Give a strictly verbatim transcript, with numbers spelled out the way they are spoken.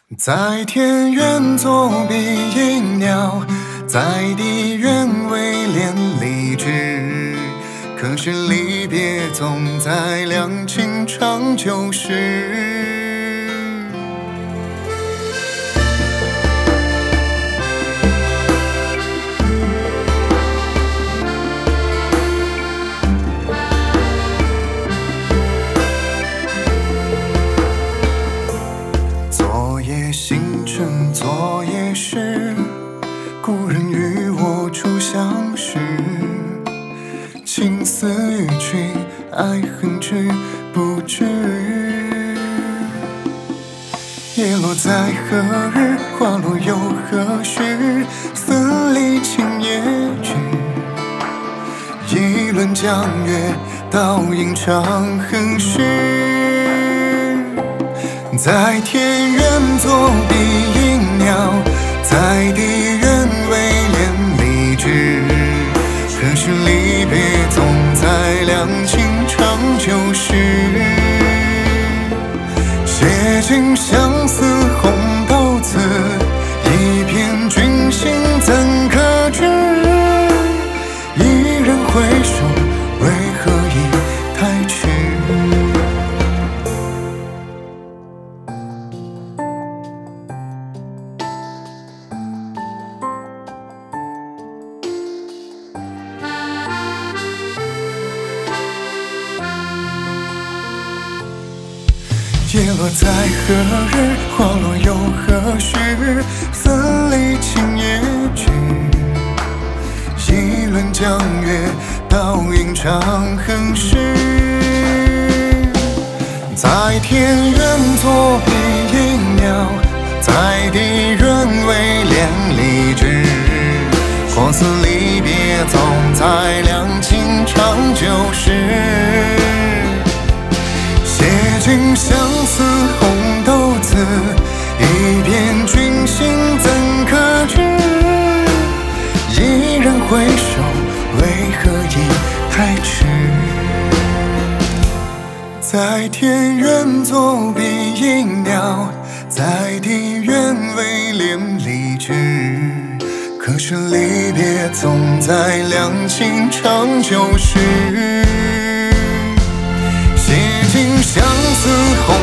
在天愿作比翼鸟，在地愿为连理枝。可是离别总在两情长久时。昨夜星辰，昨夜事，故人与我初相识。情丝与君，爱恨知不知？叶落在何日？花落又何时？分离情也知。一轮江月，倒映长恨事。在天愿作比翼鸟，在地愿为连理枝。可是离别总在两情长久时。写尽相思红豆字，一片君心怎可知？一人回首，为何已太迟？叶落在何日？花落又何时？分离情也知。一轮江月，倒映长恨事。在天愿作比翼鸟，在地愿为连理枝。或似离别总在两情长久时。写尽相思红豆字，一片君心怎可知？一人回首，为何已太迟？在天愿作比翼鸟，在地愿为连理枝。可是离别总在两情长久时。写尽相思红